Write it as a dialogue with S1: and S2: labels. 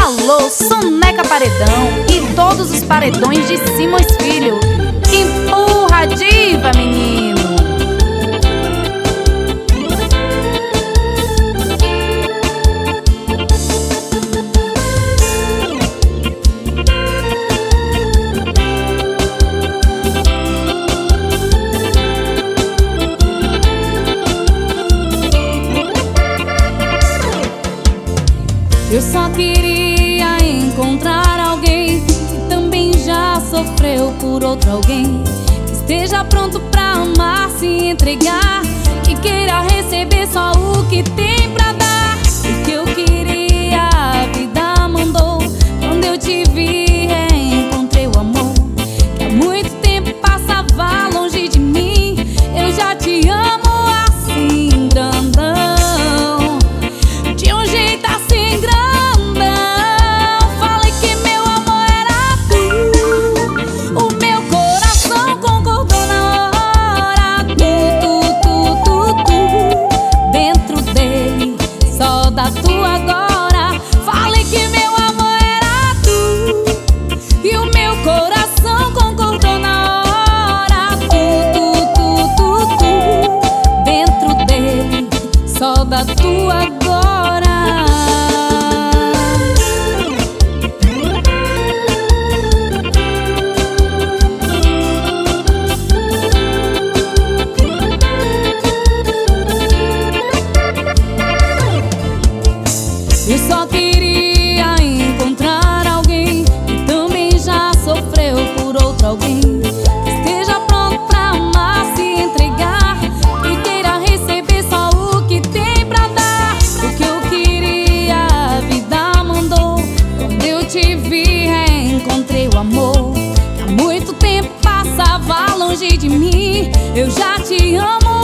S1: Alô, Soneca Paredão e todos os paredões de Simões Filho. Empurra, diva, menino!
S2: Eu só queria encontrar alguém que também já sofreu por outro alguém, que esteja pronto pra amar, se entregar, que queira receber só o que tem pra dar. O que eu queria a vida mandou. Quando eu te vi reencontrei o amor que há muito tempo passava longe de mim. Eu já te amo assim, grandão, de um jeito assim, grandão. Da tua agora. Eu só queria encontrar alguém que também já sofreu por outro alguém, que esteja pronto pra amar, se entregar, que queira receber só o que tem. Te vi, reencontrei o amor que há muito tempo passava longe de mim. Eu já te amo